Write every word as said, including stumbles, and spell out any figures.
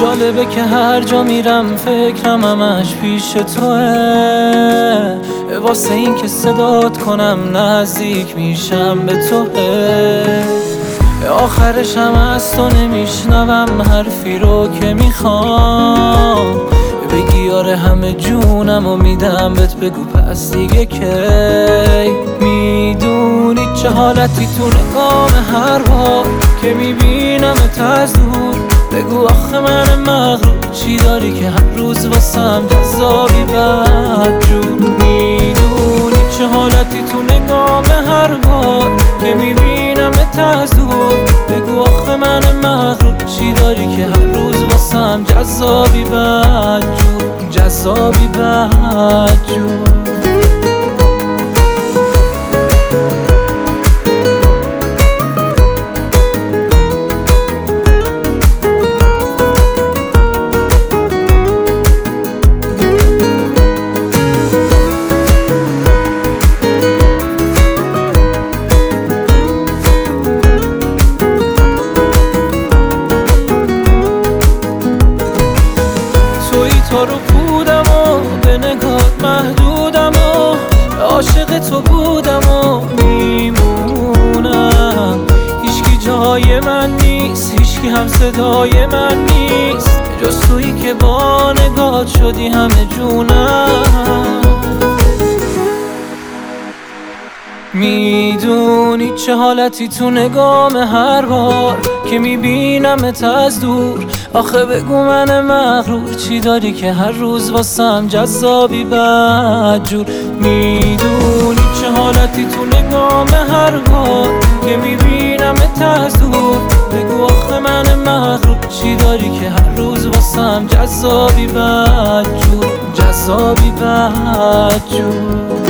جالبه که هر جا میرم فکرم همش پیش توه، واسه این که صدات کنم نزدیک میشم به توه. آخرش هم از تو نمیشنوم حرفی رو که میخوام بگی آره همه جونم و میدم بهت، بگو پس دیگه کی. میدونی چه حالتی تو نگام هر بار که میبینمت از دور، بگو آخه من مغرور چی داری که هر روز واسم جذابی بدجور. میدونی چه حالتی تو نگام هر بار که میبینمت از دور، بگو آخه من مغرور چی داری که هر روز واسم جذابی بدجور، جذابی بدجور. تو رو بودم و به نگات محدودم و عاشق تو بودم و میمونم. هیچکی جای من نیست، هیچکی هم صدای من نیست، جز تویی که با نگات شدی همه جونم. میدونی چه حالتی تو نگام هر بار که میبینمت از دور، آخه بگو من مغرور چی داری که هر روز واسم جذابی بدجور. میدونی چه حالتی تو نگام هر بار که میبینمت از دور، بگو آخه من مغرور چی داری که هر روز واسم جذابی بدجور، جذابی بدجور.